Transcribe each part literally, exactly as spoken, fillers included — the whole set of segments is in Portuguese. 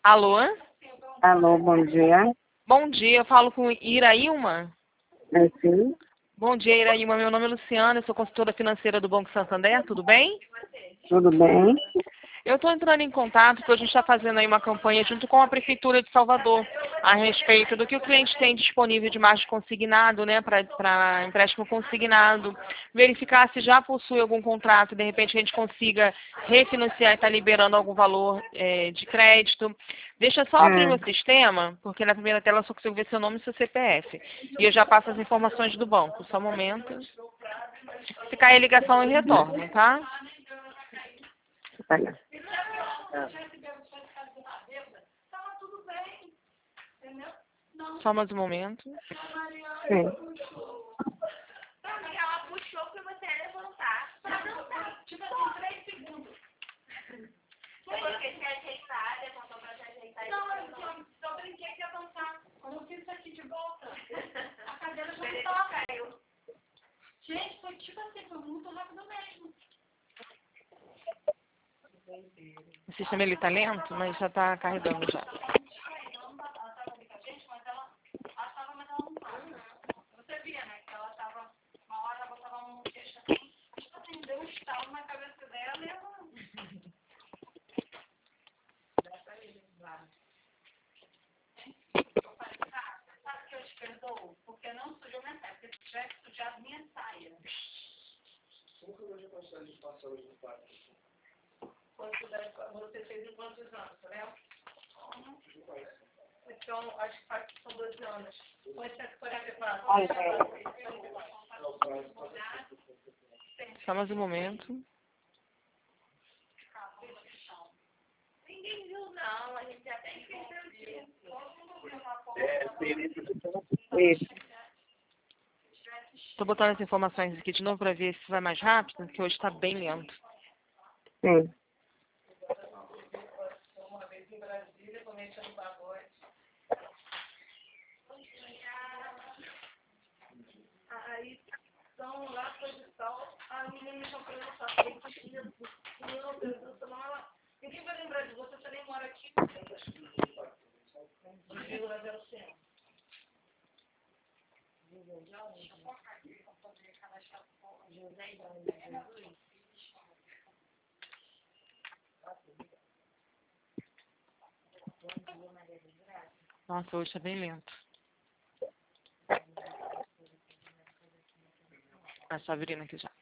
Alô? Alô, bom dia. Bom dia, eu falo com Iraílma. É sim? Bom dia, Iraílma. Meu nome é Luciana, eu sou consultora financeira do Banco Santander, tudo bem? Tudo bem? Eu estou entrando em contato porque a gente está fazendo aí uma campanha junto com a Prefeitura de Salvador a respeito do que o cliente tem disponível de margem consignado, né, para empréstimo consignado, verificar se já possui algum contrato, de repente a gente consiga refinanciar e estar liberando algum valor é, de crédito. Deixa eu só abrir É, meu sistema, porque na primeira tela eu só consigo ver seu nome e seu C P F. E eu já passo as informações do banco. Só um momento. Se cair a ligação eu retorno, tá? olha. Só mais um momento. Sim. Ela puxou pra você levantar. Tipo assim, três segundos. Foi porque se ajeitar, levantou pra se ajeitar. Não, eu só, só brinquei que ia avançar. Quando eu fiz isso aqui de volta, a cadeira já não toca. Caiu. Gente, foi tipo assim, foi muito rápido mesmo. O sistema ele tá lento, mas já tá carregando já. Você via, né? Que ela tava, uma hora ela botava um queixo assim, tipo assim, deu um estalo na cabeça dela e ela. Eu falei, ah, sabe que eu te perdoo? Porque não sujou minha saia. Porque se tivesse sujado minha saia. Como que eu já gostaria de passar hoje no parque? Você fez em quantos anos, você lembra? Então, acho que faz são doze anos. Foi cento e quarenta e quatro. Só mais um momento. Ninguém viu, não. A gente até esqueceu disso. Isso. Tô botando as informações aqui de novo para ver se vai mais rápido, porque hoje tá bem lento. Sim. Uma vez em Brasília, comentando um pagode. Aí, então, lá foi de sol, a menina me chamou no papel, meu Deus do céu, ela... Ninguém vai lembrar de você, você nem mora aqui. um vírgula zero cinco. Nossa, hoje tá bem lento. Ah, só abrindo aqui já.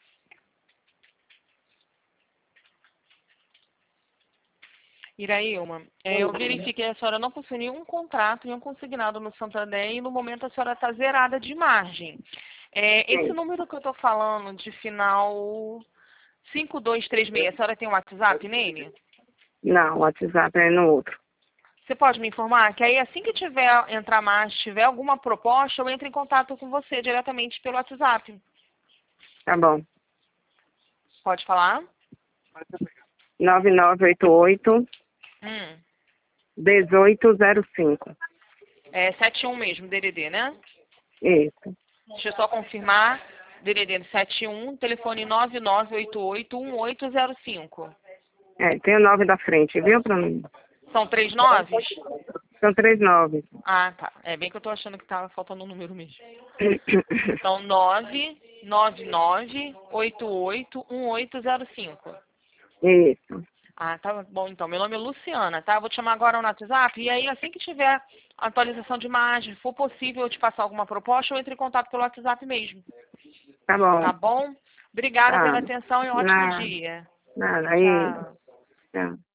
Iraílma, é, eu verifiquei a senhora não possui nenhum contrato, nenhum consignado no Santander e no momento a senhora está zerada de margem. É, esse Sim. número que eu estou falando de final cinco dois três seis, a senhora tem um WhatsApp nele? Não, o WhatsApp é no outro. Você pode me informar? Que aí assim que tiver, entrar mais, tiver alguma proposta, eu entro em contato com você diretamente pelo WhatsApp. Tá bom. Pode falar? nove nove oito oito, Hum, um oito zero cinco. é sete um mesmo, D D D, né? Isso. Deixa eu só confirmar. D D D sete um, telefone nove nove oito oito um oito zero cinco. É, tem o nove da frente, viu, pra mim? São três noves? São três nove. Ah, tá. É bem que eu tô achando que tava faltando um número mesmo. Então, nove nove nove oito oito um oito zero cinco. Isso. Ah, tá bom então. Meu nome é Luciana, tá? Vou te chamar agora no WhatsApp e aí assim que tiver atualização de imagem, for possível eu te passar alguma proposta, eu entre em contato pelo WhatsApp mesmo. Tá bom. Tá bom? Obrigada Tá. pela atenção e um ótimo Nada. dia. Nada. Aí. Tchau. Tchau.